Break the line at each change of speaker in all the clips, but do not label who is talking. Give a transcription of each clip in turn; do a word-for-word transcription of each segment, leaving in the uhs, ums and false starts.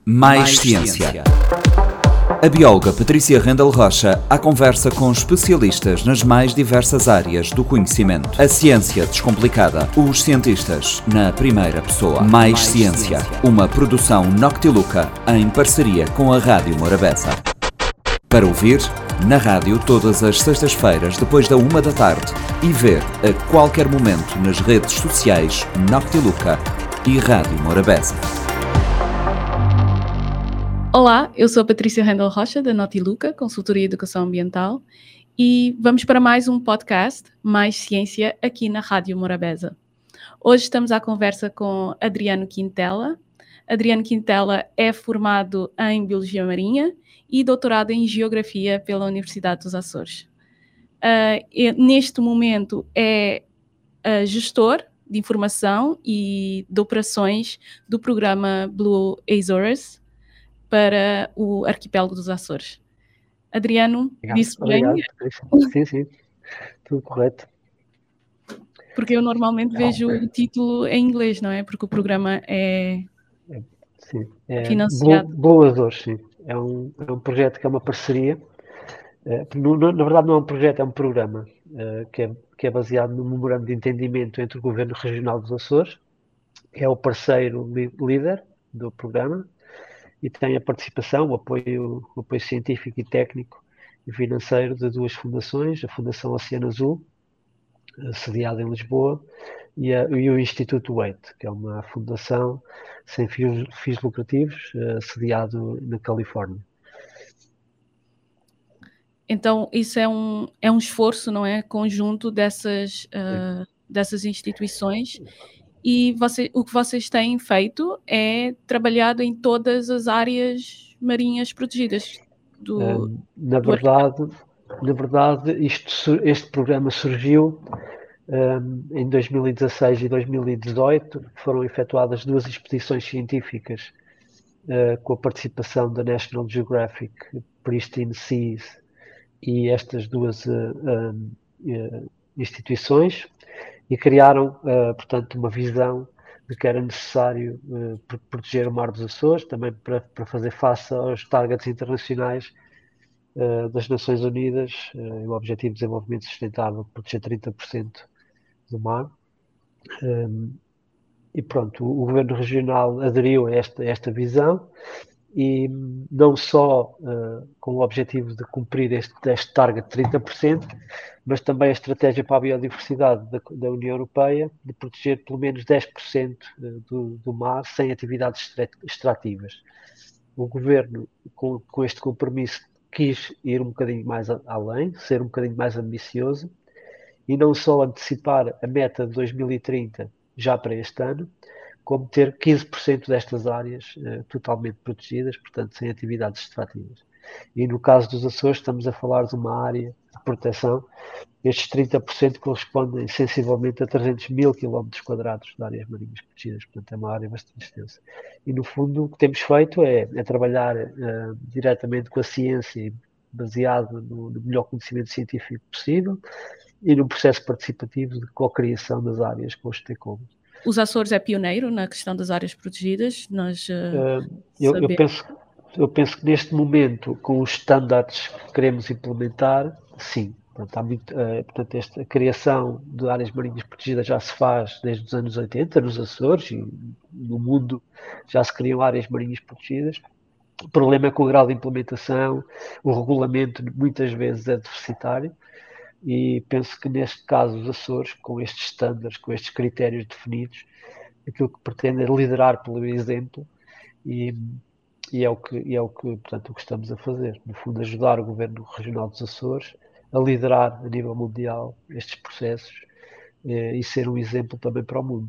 Mais Ciência. A bióloga Patrícia Rendel Rocha à conversa com especialistas nas mais diversas áreas do conhecimento. A ciência descomplicada. Os cientistas na primeira pessoa. Mais, mais ciência. ciência. Uma produção Noctiluca em parceria com a Rádio Morabeza. Para ouvir na rádio todas as sextas-feiras depois da uma da tarde e ver a qualquer momento nas redes sociais Noctiluca e Rádio Morabeza.
Olá, eu sou a Patrícia Rendel Rocha, da Noctiluca, consultoria de educação ambiental, e vamos para mais um podcast, Mais Ciência, aqui na Rádio Morabeza. Hoje estamos à conversa com Adriano Quintela. Adriano Quintela é formado em Biologia Marinha e doutorado em Geografia pela Universidade dos Açores. Uh, neste momento é uh, gestor de informação e de operações do programa Blue Azores para o arquipélago dos Açores. Adriano,
Obrigado.
disse bem?
Obrigado. Sim, sim, tudo correto.
Porque eu normalmente vejo o título em inglês, não é? Porque o programa é,
sim, é
financiado.
Blue, Blue Azores, sim. É um, é um projeto que é uma parceria. É, no, na verdade não é um projeto, é um programa é, que, é, que é baseado no memorando de entendimento entre o Governo Regional dos Açores, que é o parceiro líder do programa, e tem a participação, o apoio, o apoio científico e técnico e financeiro de duas fundações, a Fundação Oceano Azul, sediada em Lisboa, e, a, e o Instituto Waite, que é uma fundação sem fins, fins lucrativos, uh, sediado na Califórnia.
Então, isso é um, é um esforço, não é? Conjunto dessas, uh, dessas instituições. E você, o que vocês têm feito é trabalhado em todas as áreas marinhas protegidas do,
um, na
do
verdade, na verdade isto, este programa surgiu um, em dois mil e dezasseis e dois mil e dezoito. Foram efetuadas duas expedições científicas uh, com a participação da National Geographic, Pristine Seas e estas duas uh, uh, uh, instituições, e criaram, uh, portanto, uma visão de que era necessário uh, proteger o Mar dos Açores, também para, para fazer face aos targets internacionais uh, das Nações Unidas, uh, e o Objetivo de Desenvolvimento Sustentável, de proteger trinta por cento do mar. Um, e pronto, o, o Governo Regional aderiu a esta, a esta visão, e não só uh, com o objetivo de cumprir este, este target de trinta por cento, mas também a estratégia para a biodiversidade da, da União Europeia de proteger pelo menos dez por cento do, do mar sem atividades extrativas. O Governo, com, com este compromisso, quis ir um bocadinho mais a, além, ser um bocadinho mais ambicioso, e não só antecipar a meta de dois mil e trinta já para este ano, como ter quinze por cento destas áreas uh, totalmente protegidas, portanto, sem atividades extrativas. E no caso dos Açores, estamos a falar de uma área de proteção. Estes trinta por cento correspondem sensivelmente a trezentos mil quilómetros quadrados de áreas marinhas protegidas, portanto, é uma área bastante extensa. E, no fundo, o que temos feito é, é trabalhar uh, diretamente com a ciência, baseado no, no melhor conhecimento científico possível, e no processo participativo de co-criação das áreas com os stakeholders.
Os Açores é pioneiro na questão das áreas protegidas. Nós, uh,
uh, eu, eu, penso, eu penso que neste momento, com os estándares que queremos implementar, sim. Portanto, há muito, uh, portanto esta, a criação de áreas marinhas protegidas já se faz desde os anos oitenta, nos Açores, e no mundo já se criam áreas marinhas protegidas. O problema é que o grau de implementação, o regulamento muitas vezes é deficitário. E penso que neste caso os Açores, com estes estándares, com estes critérios definidos, aquilo que pretende é liderar pelo exemplo, e, e, é, o que, e é o que, portanto, o que estamos a fazer. No fundo, ajudar o Governo Regional dos Açores a liderar a nível mundial estes processos eh, e ser um exemplo também para o mundo.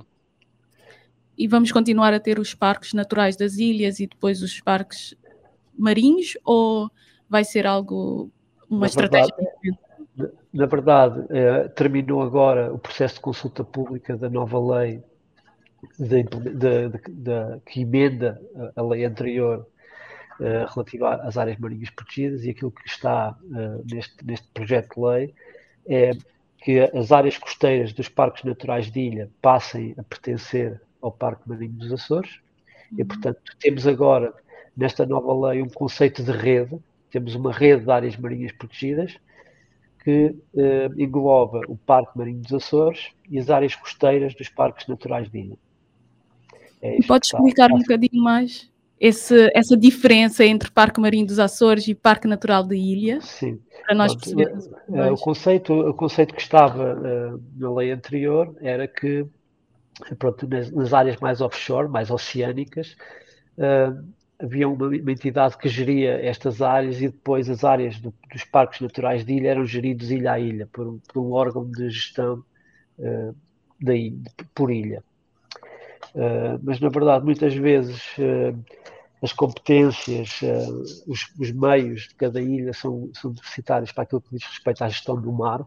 E vamos continuar a ter os parques naturais das ilhas e depois os parques marinhos, ou vai ser algo, uma
Na
estratégia
verdade,
diferente?
Na verdade, eh, terminou agora o processo de consulta pública da nova lei de, de, de, de, que emenda a, a lei anterior eh, relativa às áreas marinhas protegidas, e aquilo que está eh, neste, neste projeto de lei é que as áreas costeiras dos parques naturais de ilha passem a pertencer ao Parque Marinho dos Açores. Uhum. E, portanto, temos agora nesta nova lei um conceito de rede. Temos uma rede de áreas marinhas protegidas que eh, engloba o Parque Marinho dos Açores e as áreas costeiras dos parques naturais de ilha. É
E
isto que
pode
está,
explicar um
está
bocadinho mais esse, essa diferença entre Parque Marinho dos Açores e Parque Natural de Ilha,
Sim,
para nós
pronto.
percebermos
Uh, o
mais?
conceito, o conceito que estava uh, na lei anterior era que, pronto, nas, nas áreas mais offshore, mais oceânicas, uh, havia uma, uma entidade que geria estas áreas e depois as áreas do, dos parques naturais de ilha eram geridos ilha a ilha por um, por um órgão de gestão uh, da ilha, por ilha. Uh, mas na verdade muitas vezes uh, as competências, uh, os, os meios de cada ilha são, são deficitários para aquilo que diz respeito à gestão do mar,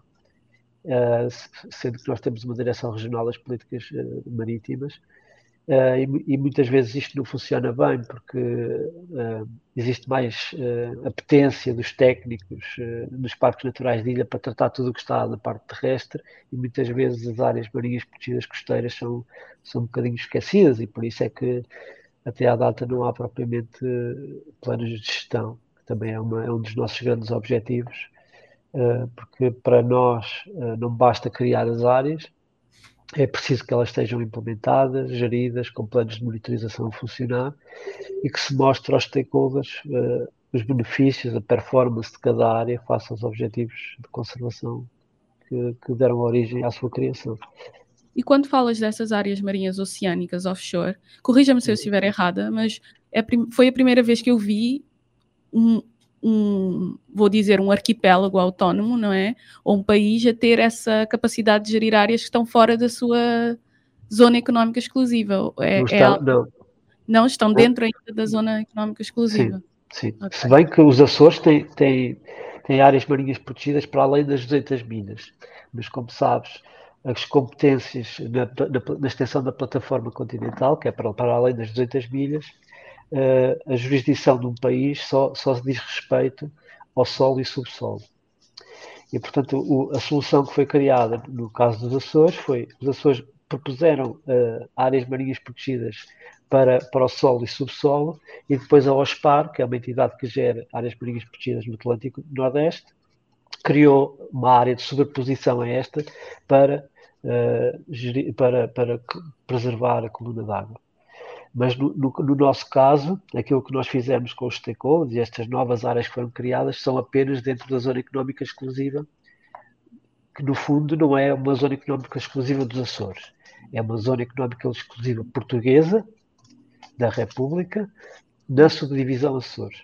uh, sendo que nós temos uma direção regional das políticas uh, marítimas, uh, e, e muitas vezes isto não funciona bem porque uh, existe mais uh, apetência dos técnicos uh, nos parques naturais de ilha para tratar tudo o que está na parte terrestre, e muitas vezes as áreas marinhas protegidas costeiras são, são um bocadinho esquecidas, e por isso é que até à data não há propriamente planos de gestão, que também é, uma, é um dos nossos grandes objetivos, porque para nós não basta criar as áreas, é preciso que elas estejam implementadas, geridas, com planos de monitorização a funcionar, e que se mostre aos stakeholders os benefícios, a performance de cada área face aos objetivos de conservação que, que deram origem à sua criação.
E quando falas dessas áreas marinhas oceânicas offshore, corrija-me se eu estiver errada, mas é, foi a primeira vez que eu vi um, um, vou dizer, um arquipélago autónomo, não é? Ou um país a ter essa capacidade de gerir áreas que estão fora da sua zona económica exclusiva. É,
não,
é
está,
algo...
não.
não estão dentro ainda da zona económica exclusiva.
Sim, sim.
Okay.
Se bem que os Açores têm, têm, têm áreas marinhas protegidas para além das duzentas milhas, mas como sabes, as competências na, na, na extensão da plataforma continental, que é para, para além das duzentas milhas, uh, a jurisdição de um país só, só se diz respeito ao solo e subsolo. E, portanto, o, a solução que foi criada no caso dos Açores foi, os Açores propuseram uh, áreas marinhas protegidas para, para o solo e subsolo, e depois a OSPAR, que é uma entidade que gera áreas marinhas protegidas no Atlântico Nordeste, criou uma área de sobreposição a esta para, uh, gerir, para, para preservar a coluna d'água. Mas no, no, no nosso caso, aquilo que nós fizemos com os stakeholders e estas novas áreas que foram criadas são apenas dentro da zona económica exclusiva, que no fundo não é uma zona económica exclusiva dos Açores, é uma zona económica exclusiva portuguesa da República, na subdivisão Açores.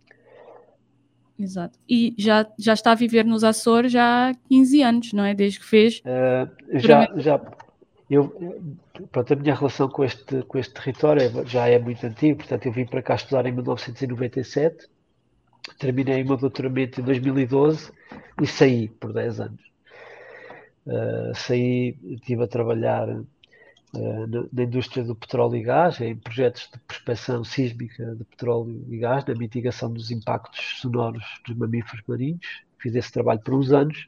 Exato. E já, já está a viver nos Açores já há quinze anos, não é? Desde que fez...
Uh, já, já, eu, pronto, a minha relação com este, com este território já é muito antigo, portanto eu vim para cá estudar em mil novecentos e noventa e sete, terminei o meu doutoramento em dois mil e doze e saí por dez anos. Uh, saí, estive a trabalhar uh, na, na indústria do petróleo e gás, em projetos de prospecção sísmica de petróleo e gás, na mitigação dos impactos sonoros dos mamíferos marinhos. Fiz esse trabalho por uns anos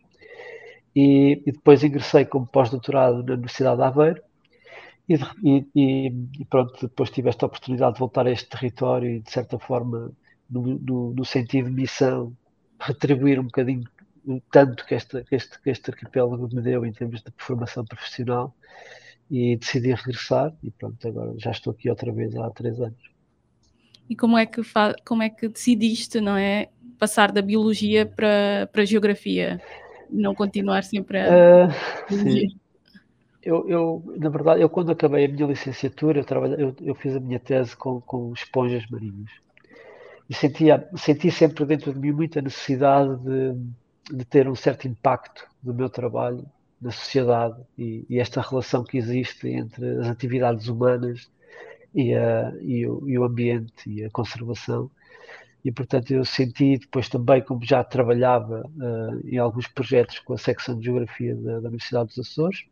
e, e depois ingressei como pós-doutorado na Universidade de Aveiro e, e, e pronto, depois tive esta oportunidade de voltar a este território e de certa forma no, no, no sentido de missão, retribuir um bocadinho o tanto que este, que, este, que este arquipélago me deu em termos de formação profissional, e decidi regressar e pronto, agora já estou aqui outra vez há três anos.
E como é que, fa... como é que decidiste, não é, passar da biologia para, para a geografia? Não continuar sempre a
uh,
biologia?
Sim. Eu, eu, na verdade, eu quando acabei a minha licenciatura, eu, trabalhei, eu, eu fiz a minha tese com, com esponjas marinhas. E sentia, senti sempre dentro de mim muita necessidade de, de ter um certo impacto do meu trabalho na sociedade e, e esta relação que existe entre as atividades humanas e, a, e, o, e o ambiente e a conservação. E, portanto, eu senti depois também, como já trabalhava uh, em alguns projetos com a secção de Geografia da, da Universidade dos Açores,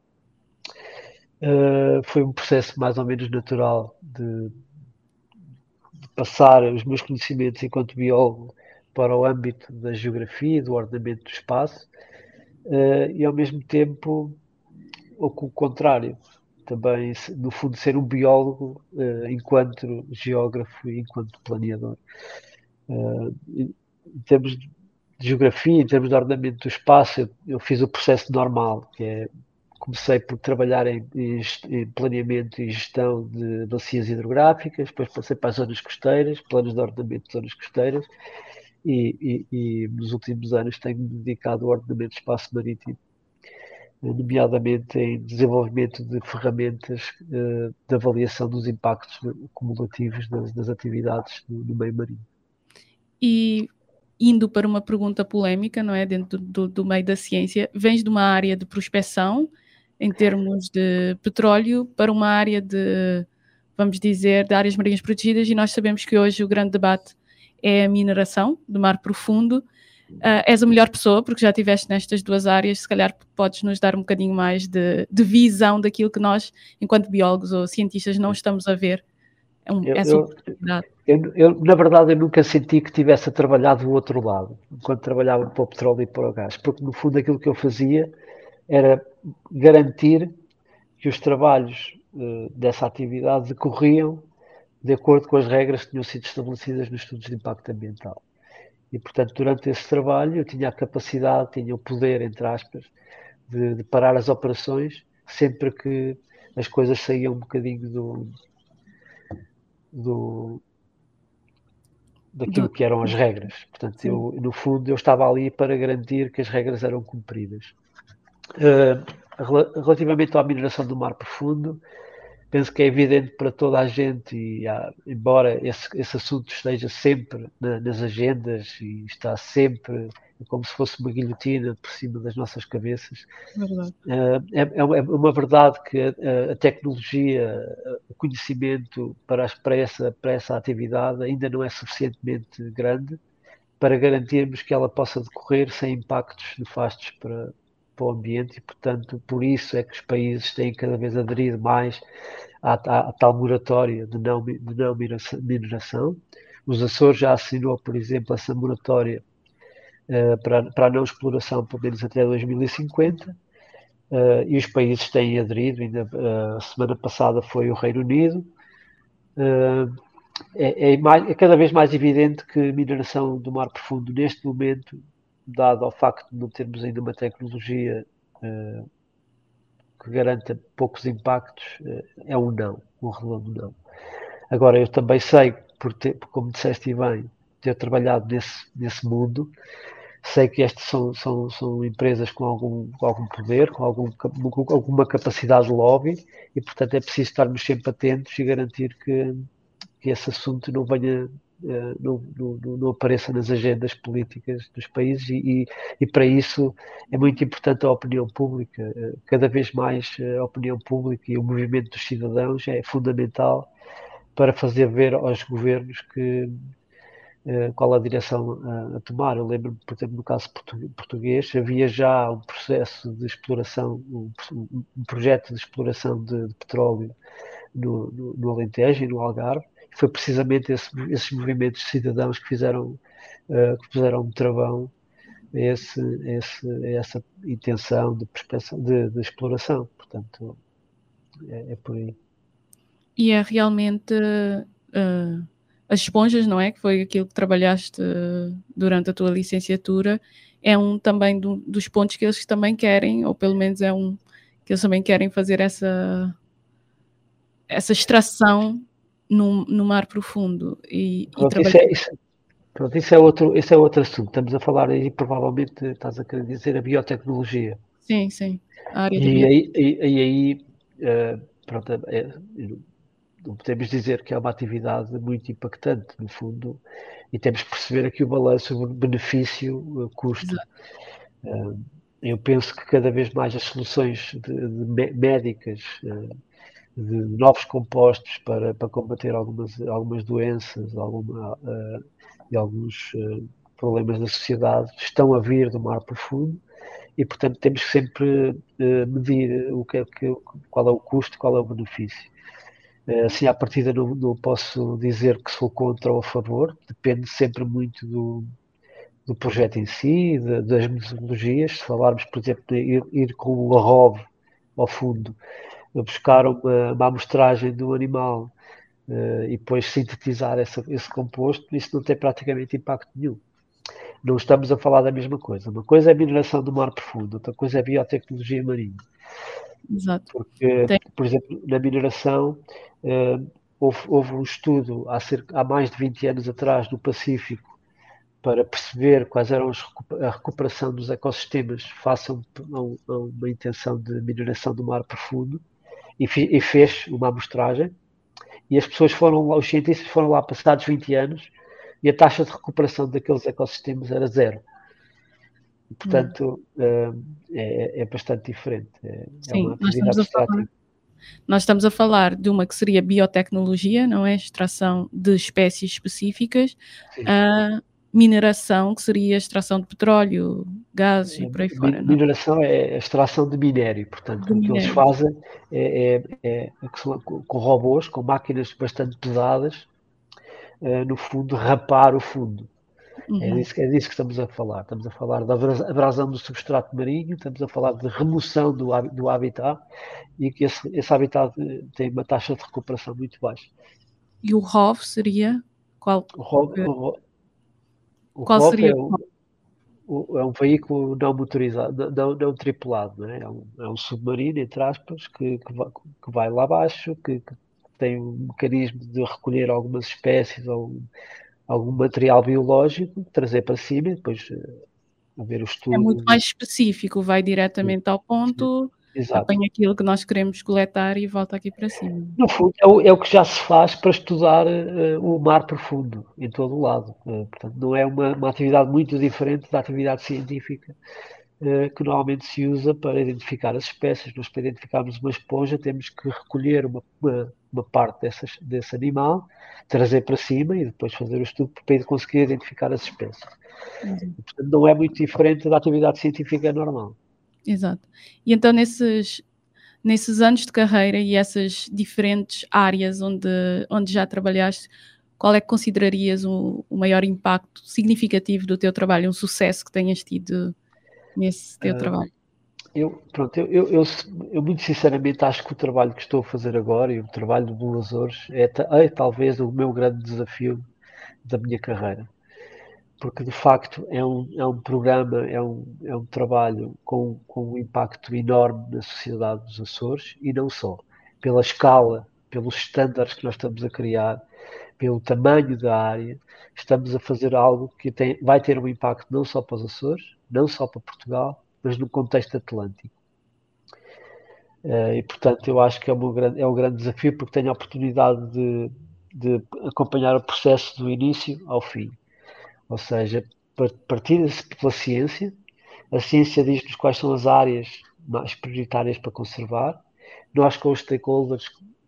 uh, foi um processo mais ou menos natural de, de passar os meus conhecimentos enquanto biólogo para o âmbito da geografia, do ordenamento do espaço, uh, e ao mesmo tempo, ou com o contrário, também, no fundo, ser um biólogo uh, enquanto geógrafo e enquanto planeador. Uh, em termos de geografia, em termos de ordenamento do espaço, eu, eu fiz o processo normal, que é, comecei por trabalhar em, em, em planeamento e gestão de bacias hidrográficas, depois passei para as zonas costeiras, planos de ordenamento de zonas costeiras, e, e, e nos últimos anos tenho-me dedicado ao ordenamento de espaço marítimo, nomeadamente em desenvolvimento de ferramentas uh, de avaliação dos impactos cumulativos das, das atividades no, no meio marinho.
E indo para uma pergunta polémica, não é, dentro do, do meio da ciência, vens de uma área de prospecção, em termos de petróleo, para uma área de, vamos dizer, de áreas marinhas protegidas, e nós sabemos que hoje o grande debate é a mineração do mar profundo. Uh, és a melhor pessoa, porque já estiveste nestas duas áreas, se calhar podes nos dar um bocadinho mais de, de visão daquilo que nós, enquanto biólogos ou cientistas, não estamos a ver. É um,
eu,
essa
eu,
oportunidade.
Eu, eu, na verdade, eu nunca senti que tivesse a trabalhar do outro lado, enquanto trabalhava para o petróleo e para o gás, porque no fundo aquilo que eu fazia era garantir que os trabalhos uh, dessa atividade decorriam de acordo com as regras que tinham sido estabelecidas nos estudos de impacto ambiental. E, portanto, durante esse trabalho eu tinha a capacidade, tinha o poder, entre aspas, de, de parar as operações sempre que as coisas saíam um bocadinho do, do daquilo
Do,
que eram as regras. Portanto, eu, no fundo, eu estava ali para garantir que as regras eram cumpridas. Uh, relativamente à mineração do mar profundo, penso que é evidente para toda a gente, e há, embora esse, esse assunto esteja sempre na, nas agendas e está sempre como se fosse uma guilhotina por cima das nossas cabeças, uh, é, é, uma verdade que a, a tecnologia, o conhecimento para, para, essa, para essa atividade ainda não é suficientemente grande para garantirmos que ela possa decorrer sem impactos nefastos para, para o ambiente, e, portanto, por isso é que os países têm cada vez aderido mais à, à, à tal moratória de não, de não mineração. Os Açores já assinou, por exemplo, essa moratória uh, para, para a não exploração, pelo menos até dois mil e cinquenta, uh, e os países têm aderido. Ainda uh, a semana passada foi o Reino Unido. Uh, é, é, mais, é cada vez mais evidente que a mineração do mar profundo, neste momento, dado ao facto de não termos ainda uma tecnologia uh, que garanta poucos impactos, uh, é um não, um redondo não. Agora, eu também sei, por ter, como disseste bem, ter trabalhado nesse, nesse mundo, sei que estas são, são, são empresas com algum, com algum poder, com, algum, com alguma capacidade de lobby, e, portanto, é preciso estarmos sempre atentos e garantir que, que esse assunto não venha, não, não, não apareça nas agendas políticas dos países, e, e, e para isso é muito importante a opinião pública. Cada vez mais a opinião pública e o movimento dos cidadãos é fundamental para fazer ver aos governos que Uh, qual a direção uh, a tomar. Eu lembro-me, por exemplo, no caso português, havia já um processo de exploração, um, um projeto de exploração de, de petróleo no, no, no Alentejo e no Algarve. Foi precisamente esse, esses movimentos de cidadãos que fizeram, uh, que fizeram um travão a, esse, a, esse, a essa intenção de, de, de exploração. Portanto, é, é por aí.
E é realmente... Uh... as esponjas, não é? Que foi aquilo que trabalhaste durante a tua licenciatura, é um também do, dos pontos que eles também querem, ou pelo menos é um que eles também querem fazer essa, essa extração no, no mar profundo. E,
pronto,
e
isso, é, isso, pronto, isso, é outro, isso é outro assunto. Estamos a falar aí, provavelmente, estás a querer dizer, a biotecnologia.
Sim, sim. A área
e,
da biotecnologia.
Aí, e, e aí, uh, pronto, é, não podemos dizer que é uma atividade muito impactante, no fundo, e temos que perceber aqui o balanço benefício-custo. Uh, eu penso que cada vez mais as soluções de, de médicas, uh, de novos compostos para, para combater algumas, algumas doenças, alguma, uh, e alguns uh, problemas da sociedade, estão a vir do mar profundo, e, portanto, temos que sempre uh, medir o que é, que, qual é o custo, qual é o benefício. Assim, à partida não, não posso dizer que sou contra ou a favor, depende sempre muito do, do projeto em si, de, das metodologias. Se falarmos, por exemplo, de ir, ir com o arrobo ao fundo, buscar uma, uma amostragem do animal uh, e depois sintetizar essa, esse composto, isso não tem praticamente impacto nenhum. Não estamos a falar da mesma coisa. Uma coisa é a mineração do mar profundo, outra coisa é a biotecnologia marinha.
Exato.
Porque,
Tem.
por exemplo, na mineração, uh, houve, houve um estudo há, cerca, há mais de vinte anos atrás no Pacífico para perceber quais eram as, a recuperação dos ecossistemas face a, um, a uma intenção de mineração do mar profundo e, fi, e fez uma amostragem e as pessoas foram lá, os cientistas foram lá passados vinte anos e a taxa de recuperação daqueles ecossistemas era zero. E, portanto, hum. é, é bastante diferente. É,
Sim,
é uma atividade
nós estamos, falar, nós estamos a falar de uma que seria biotecnologia, não é? Extração de espécies específicas. Sim. A mineração, que seria a extração de petróleo, gás e por aí
Min,
fora.
Mineração não? É a extração de minério, portanto, de o que minério. Eles fazem é, é, é, é com robôs, com máquinas bastante pesadas, é, no fundo, rapar o fundo. Uhum. É, disso, é disso que estamos a falar. Estamos a falar da abrasão do substrato marinho, estamos a falar de remoção do, do habitat e que esse, esse habitat tem uma taxa de recuperação muito baixa.
E o R O V seria qual?
O R O V, o, o
qual
R O V
seria
é, um, o, é um veículo não motorizado, não, não tripulado, não é? É, um, é um submarino, entre aspas, que, que, vai, que vai lá abaixo, que, que tem um mecanismo de recolher algumas espécies ou algum material biológico, trazer para cima e depois a ver o estudo.
É muito mais específico, vai diretamente ao ponto, apanha aquilo que nós queremos coletar e volta aqui para cima.
No fundo, é o, é o que já se faz para estudar uh, o mar profundo, em todo o lado. Uh, portanto, não é uma, uma atividade muito diferente da atividade científica uh, que normalmente se usa para identificar as espécies. Nós, para identificarmos uma esponja, temos que recolher uma, uma, uma parte dessas, desse animal, trazer para cima e depois fazer o estudo para conseguir identificar as espécies. Uhum. Portanto, não é muito diferente da atividade científica normal.
Exato. E então, nesses, nesses anos de carreira e essas diferentes áreas onde, onde já trabalhaste, qual é que considerarias o, o maior impacto significativo do teu trabalho, um sucesso que tenhas tido nesse teu uh, trabalho?
Eu, pronto, eu, eu, eu, eu muito sinceramente acho que o trabalho que estou a fazer agora e o trabalho do Blue Azores é, é talvez o meu grande desafio da minha carreira. Porque de facto é um, é um programa, é um, é um trabalho com, com um impacto enorme na sociedade dos Açores e não só. Pela escala, pelos estándares que nós estamos a criar, pelo tamanho da área, estamos a fazer algo que tem, vai ter um impacto não só para os Açores, não só para Portugal, mas no contexto atlântico. Uh, e portanto eu acho que é, uma grande, é um grande desafio porque tenho a oportunidade de, de acompanhar o processo do início ao fim. Ou seja, partir-se pela ciência, a ciência diz-nos quais são as áreas mais prioritárias para conservar. Nós, com os stakeholders,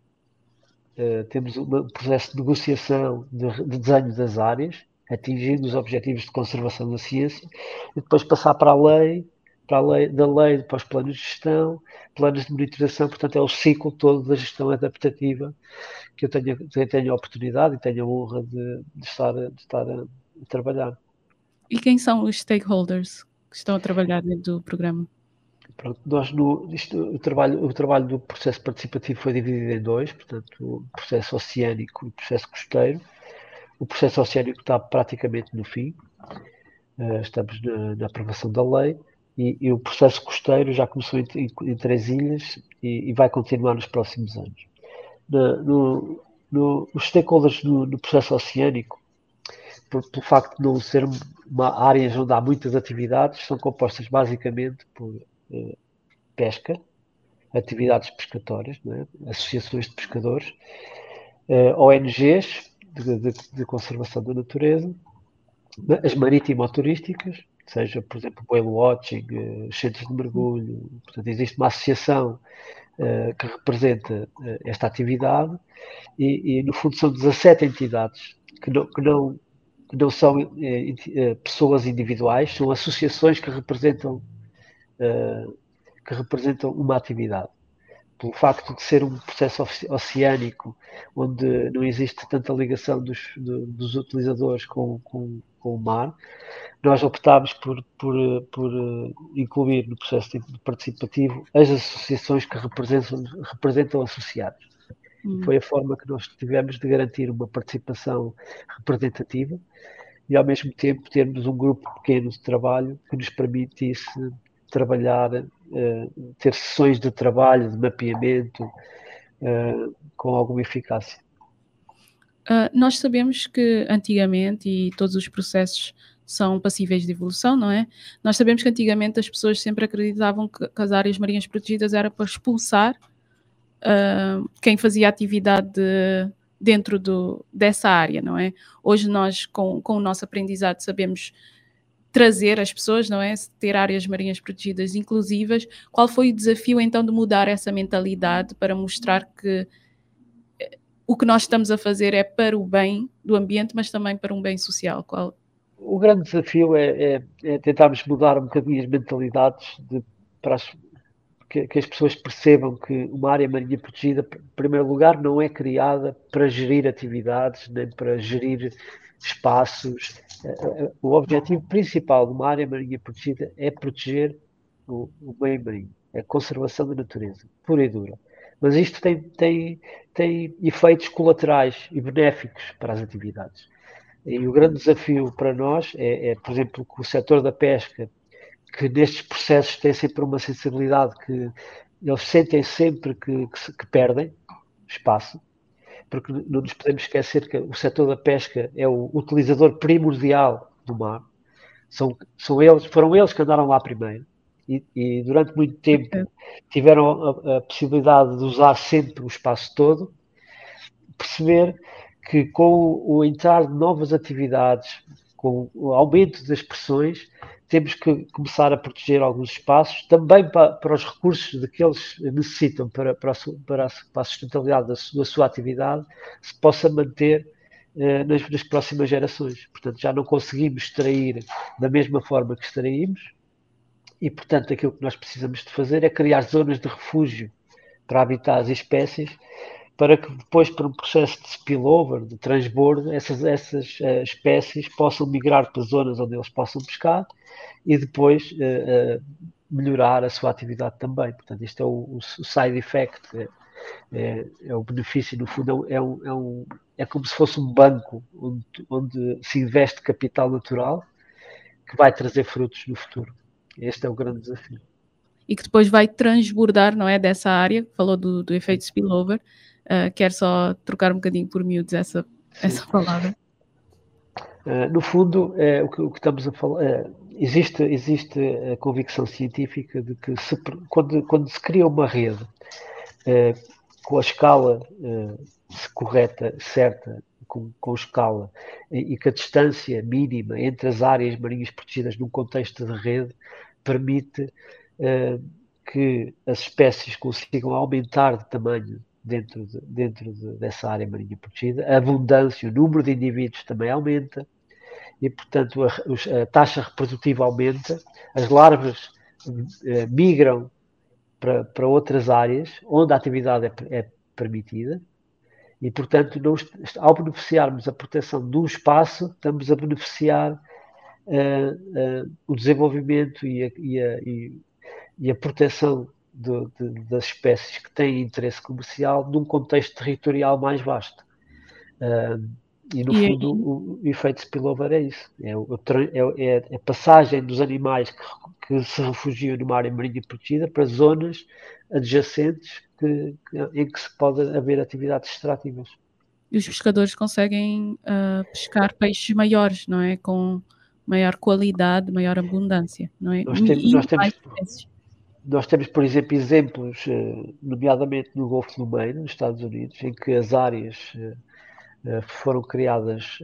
uh, temos um processo de negociação, de, de desenho das áreas, atingindo os objetivos de conservação da ciência, e depois passar para a lei, para a lei da lei, para os planos de gestão, planos de monitorização. Portanto, é o ciclo todo da gestão adaptativa que eu tenho, eu tenho a oportunidade e tenho a honra de, de estar, de estar a, a trabalhar.
E quem são os stakeholders que estão a trabalhar dentro do programa?
Pronto, nós no, isto, o, trabalho, o trabalho do processo participativo foi dividido em dois, portanto, o processo oceânico e o processo costeiro. O processo oceânico está praticamente no fim, uh, estamos na, na aprovação da lei, e, e o processo costeiro já começou em, em, em três ilhas e, e vai continuar nos próximos anos. No, no, no, os stakeholders no, no processo oceânico, por, pelo facto de não ser uma área onde há muitas atividades, são compostas basicamente por uh, pesca, atividades pescatórias, não é? Associações de pescadores, uh, O N Gs de, de, de conservação da natureza, as marítimo-turísticas, seja, por exemplo, whale watching, uh, centros de mergulho. Portanto, existe uma associação uh, que representa uh, esta atividade e, e, no fundo, são dezassete entidades que não, que não, que não são uh, uh, pessoas individuais, são associações que representam, uh, que representam uma atividade. pelo facto de ser um processo oceânico, onde não existe tanta ligação dos, do, dos utilizadores com, com, com o mar, nós optámos por, por, por incluir no processo participativo as associações que representam, representam associados. Hum. Foi a forma que nós tivemos de garantir uma participação representativa e, ao mesmo tempo, termos um grupo pequeno de trabalho que nos permitisse trabalhar, uh, ter sessões de trabalho, de mapeamento, uh, com alguma eficácia.
Uh, nós sabemos que antigamente, e todos os processos são passíveis de evolução, não é? Nós sabemos que antigamente as pessoas sempre acreditavam que, que as áreas marinhas protegidas era para expulsar uh, quem fazia atividade de, dentro do, dessa área, não é? Hoje nós, com, com o nosso aprendizado, sabemos trazer as pessoas, não é? Ter áreas marinhas protegidas inclusivas. Qual foi o desafio, então, de mudar essa mentalidade para mostrar que o que nós estamos a fazer é para o bem do ambiente, mas também para um bem social? Qual?
O grande desafio é, é, é tentarmos mudar um bocadinho as mentalidades de, para as, que, que as pessoas percebam que uma área marinha protegida, em primeiro lugar, não é criada para gerir atividades, nem para gerir espaços. O objetivo principal de uma área marinha protegida é proteger o, o meio marinho, é a conservação da natureza, pura e dura. Mas isto tem, tem, tem efeitos colaterais e benéficos para as atividades. E o grande desafio para nós é, é, por exemplo, que o setor da pesca, que nestes processos tem sempre uma sensibilidade que eles sentem sempre que, que, que perdem espaço, porque não nos podemos esquecer que o setor da pesca é o utilizador primordial do mar. São, são eles, foram eles que andaram lá primeiro e, e durante muito tempo tiveram a, a possibilidade de usar sempre o espaço todo. Perceber que com o entrar de novas atividades, com o aumento das pressões, temos que começar a proteger alguns espaços, também para, para os recursos de que eles necessitam para, para, a, para, a, para a sustentabilidade da sua, da sua atividade, se possa manter eh, nas, nas próximas gerações. Portanto, já não conseguimos extrair da mesma forma que extraímos e, portanto, aquilo que nós precisamos de fazer é criar zonas de refúgio para habitar as espécies, para que depois, por um processo de spillover, de transbordo, essas, essas uh, espécies possam migrar para zonas onde eles possam pescar e depois uh, uh, melhorar a sua atividade também. Portanto, isto é o, o side effect, é, é, é o benefício, no fundo, é, um, é, um, é como se fosse um banco onde, onde se investe capital natural que vai trazer frutos no futuro. Este é o grande desafio.
E que depois vai transbordar, não é, dessa área, falou do, do efeito spillover. Uh, quero só trocar um bocadinho por miúdos essa, essa palavra.
Uh, no fundo, é, o, que, o que estamos a falar, é, existe, existe a convicção científica de que se, quando, quando se cria uma rede é, com a escala é, correta, certa, com, com escala, e, e que a distância mínima entre as áreas marinhas protegidas num contexto de rede permite é, que as espécies consigam aumentar de tamanho dentro, de, dentro de, dessa área marinha protegida, a abundância, o número de indivíduos também aumenta e, portanto, a, a taxa reprodutiva aumenta, as larvas eh, migram para, para outras áreas onde a atividade é, é permitida e, portanto, não, ao beneficiarmos a proteção de um espaço, estamos a beneficiar uh, uh, o desenvolvimento e a, e a, e, e a proteção De, de, das espécies que têm interesse comercial num contexto territorial mais vasto. Uh, e, no e fundo, aí? o, o efeito spillover é isso. É, o, é, é a passagem dos animais que, que se refugiam numa área marinha protegida para zonas adjacentes que, que, em que se pode haver atividades extrativas.
E os pescadores conseguem uh, pescar peixes maiores, não é? Com maior qualidade, maior abundância, não é?
Nós temos... Nós temos... Nós temos, por exemplo, exemplos, nomeadamente no Golfo do Maine, nos Estados Unidos, em que as áreas foram criadas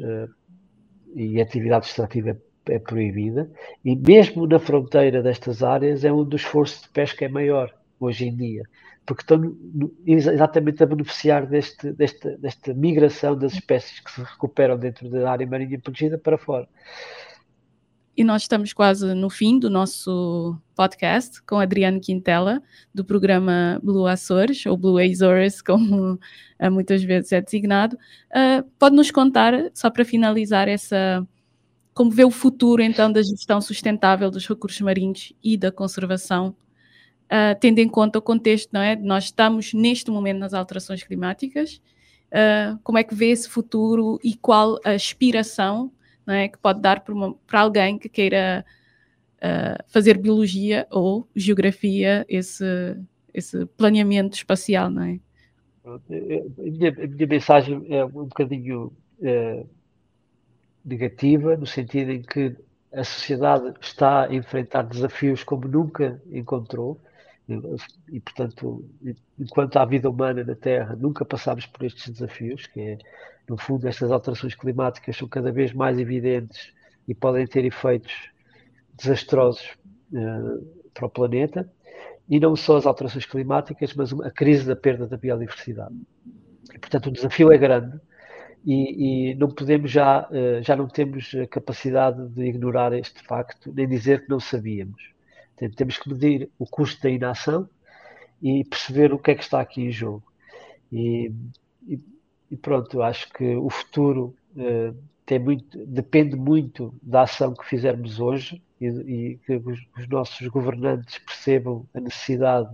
e a atividade extrativa é proibida, e mesmo na fronteira destas áreas é onde o esforço de pesca é maior, hoje em dia, porque estão exatamente a beneficiar deste, desta, desta migração das espécies que se recuperam dentro da área marinha protegida para fora.
e nós estamos quase no fim do nosso podcast com Adriano Quintela, do programa Blue Açores, ou Blue Azores, como uh, muitas vezes é designado. Uh, pode-nos contar, só para finalizar, essa, como vê o futuro, então, da gestão sustentável dos recursos marinhos e da conservação, uh, tendo em conta o contexto, não é? Nós estamos, neste momento, nas alterações climáticas. Uh, como é que vê esse futuro e qual a aspiração, não é, que pode dar para, uma, para alguém que queira uh, fazer biologia ou geografia, esse, esse planeamento espacial, não é?
A minha, a minha mensagem é um bocadinho é, negativa, no sentido em que a sociedade está a enfrentar desafios como nunca encontrou, e, portanto, enquanto há vida humana na Terra, nunca passámos por estes desafios, que é, no fundo, estas alterações climáticas são cada vez mais evidentes e podem ter efeitos desastrosos uh, para o planeta, e não só as alterações climáticas, mas a crise da perda da biodiversidade. E, portanto, o desafio é grande e, e não podemos já, uh, já não temos a capacidade de ignorar este facto, nem dizer que não sabíamos. Temos que medir o custo da inação e perceber o que é que está aqui em jogo. E, e, e pronto, acho que o futuro uh, tem muito, depende muito da ação que fizermos hoje e, e que os, os nossos governantes percebam a necessidade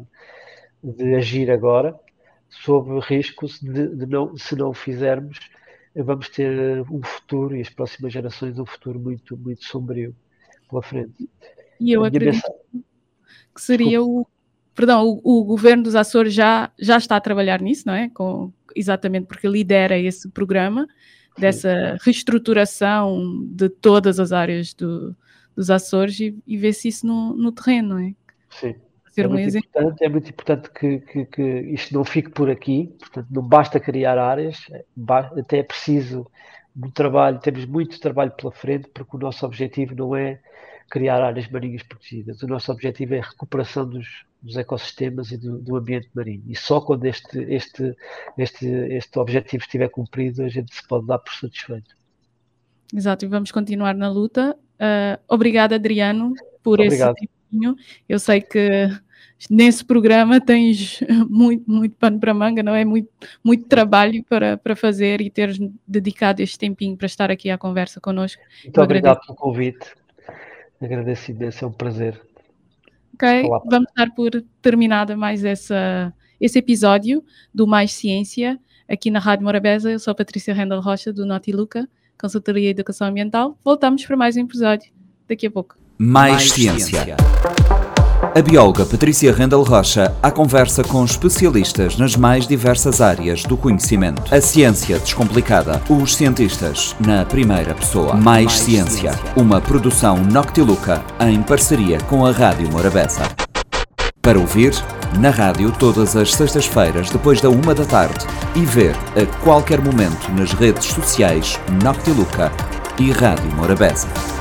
de agir agora, sob risco de, de não, se não o fizermos, vamos ter um futuro e as próximas gerações um futuro muito, muito sombrio pela frente.
E eu acredito mensagem... que seria Desculpa. o... Perdão, o, o governo dos Açores já, já está a trabalhar nisso, não é? Com, exatamente porque lidera esse programa, Sim. dessa reestruturação de todas as áreas do, dos Açores e, e ver se isso no, no terreno, não é?
Sim. É, um muito importante, é muito importante que, que, que isto não fique por aqui, portanto não basta criar áreas, até é preciso muito trabalho, temos muito trabalho pela frente, porque o nosso objetivo não é criar áreas marinhas protegidas. O nosso objetivo é a recuperação dos, dos ecossistemas e do, do ambiente marinho. E só quando este, este, este, este objetivo estiver cumprido, a gente se pode dar por satisfeito.
Exato, e vamos continuar na luta. Uh, obrigada, Adriano, por
Obrigado.
esse tempinho. Eu sei que nesse programa tens muito, muito pano para manga, não é? Muito, muito trabalho para, para fazer e teres dedicado este tempinho para estar aqui à conversa connosco.
Muito Eu obrigado agradeço. pelo convite. Agradeço imenso, é um prazer.
Ok, vamos dar por terminada mais essa, esse episódio do Mais Ciência aqui na Rádio Morabeza. Eu sou a Patrícia Rendel Rocha, do Notiluca, Consultoria de Educação Ambiental. Voltamos para mais um episódio daqui a pouco.
Mais, mais ciência. ciência. A bióloga Patrícia Rendel Rocha à conversa com especialistas nas mais diversas áreas do conhecimento. A ciência descomplicada. Os cientistas na primeira pessoa. Mais, mais ciência. ciência. Uma produção Noctiluca em parceria com a Rádio Morabeza. Para ouvir na rádio todas as sextas-feiras depois da uma da tarde e ver a qualquer momento nas redes sociais Noctiluca e Rádio Morabeza.